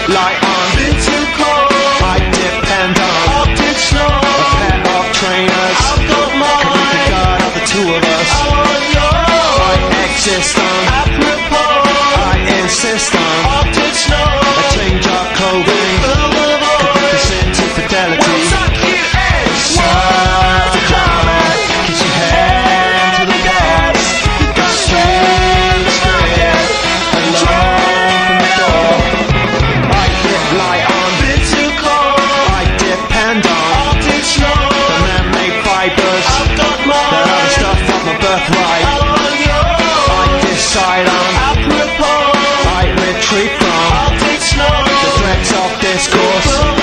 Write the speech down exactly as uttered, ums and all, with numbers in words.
light on, bit too cold, I depend on Arctic snow, a pair of trainers. I've got Can we mine, regard of the two of us? I want yours, I exist on, apropos, I insist on Arctic snow, a change of clothing. full of Could oil, this into fidelity? we'll suck you in, Words are common, kiss your hand to the gas. Go straight, straight, alone from the door. I hit light on, bit too cold, I depend on Arctic snow, the man-made fibers I've got that are the mine, stuff of my birthright. I want yours, I decide on, apropos, I retreat from Arctic snow, the threats of discourse. full